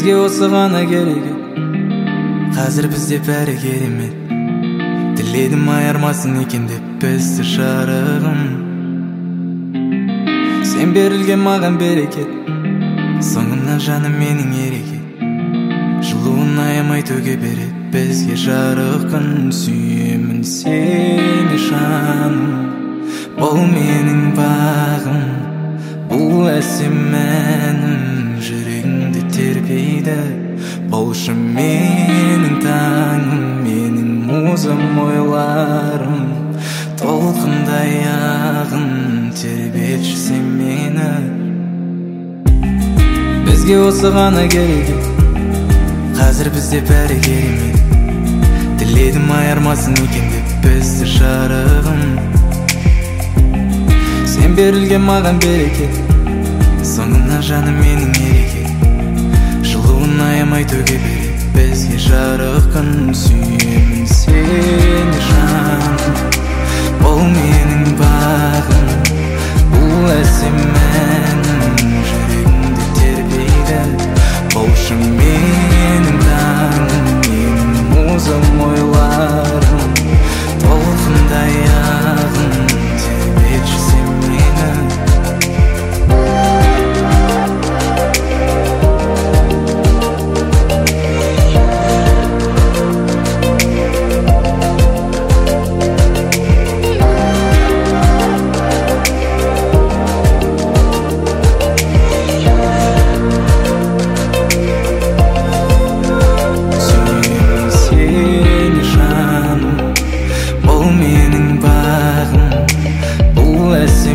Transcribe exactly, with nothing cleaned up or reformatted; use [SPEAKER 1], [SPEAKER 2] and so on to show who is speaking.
[SPEAKER 1] Бізге осы ғана керек еді. Қазір бізде бәрі керемет. Тіледім айырмасын екен деп бізді жарығым. Сен берілген маған берекет, соңымнан жаным менің ерекет. Жылуын аямай төге берет бізге жарық күн. Сүйемін сені жаным, бұл менің бағым, бұл әсем әнім жүрегімді тербейді. Болшы менің таңым, менің музым, ойларым толқындай ағын тербетші сен мені. Бізге осы ғана керек еді. Қазір бізде бәрі керемет. Тіледім айырмасын екен деп бізді жарығым. Сен берілген маған берекет, соңымнан жаным менің ерекет. Жылуын аямай төге берет бізге жарық күн. Сүйемін сені жаным, бұл менің бағым, бұл әсем әнім жүрегімді тербейді. Болшы менің таңым, менің музым, ойларым толқындай ағын тербетші сен мені. Бұл менің бағым, бұл әсем